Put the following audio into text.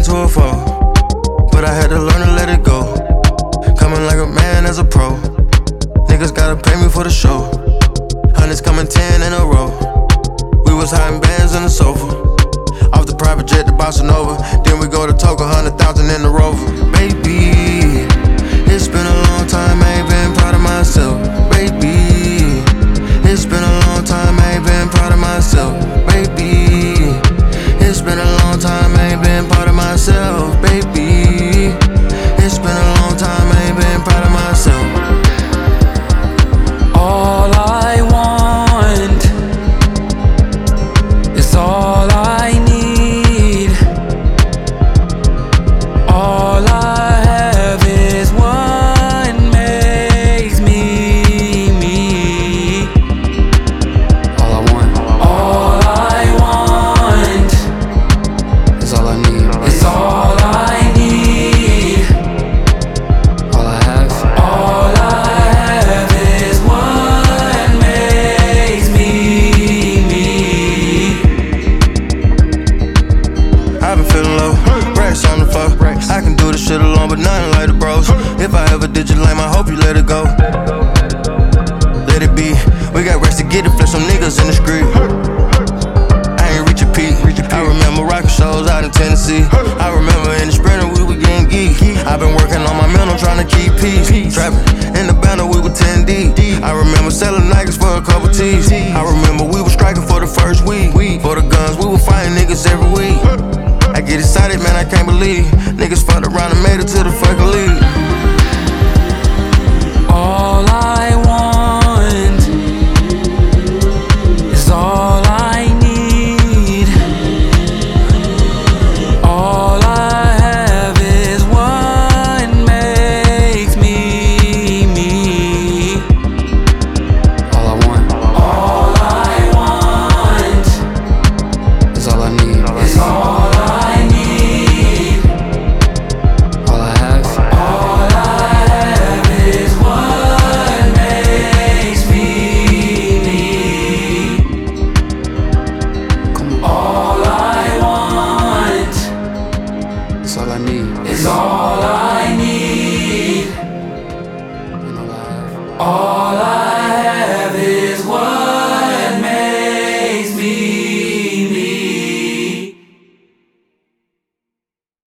into a foe, but I had to learn to let it go. Coming like a man as a pro. Niggas gotta pay me for the show. Hundreds coming 10 in a row. We was hiding bands in the sofa. Off the private jet to Barcelona. Then we go to Togo, 100,000 in the Rover. Baby, it's been a long time, I ain't been proud of myself. Baby, it's been a long time, I ain't been proud of myself. Baby, it's been a long time, I ain't been proud of myself. Baby, it's been a long time, I ain't been proud of myself. All I want is all I need. All I have is what makes me me. All I want, all I want is all I need. It's all I need. All I have, all I have is what makes me me. I've been feeling low, racks on the floor. I can do this shit alone, but nothing like the bros. If I ever did you lame, I hope you let it go. Let it be. We got racks to get it, flex some niggas in the street. I ain't reach a peak. I remember rockin' shows out in Tennessee. I remember in the sprinter we were getting geek. I've been working on my mental, trying to keep peace. Trapping in the banner, we were 10 deep. I remember selling Nikes for a couple T's. I remember we were striking for the first week. For the guns, we were fighting niggas every week. I get excited, man, I can't believe niggas fucked around and made it to the fucking league.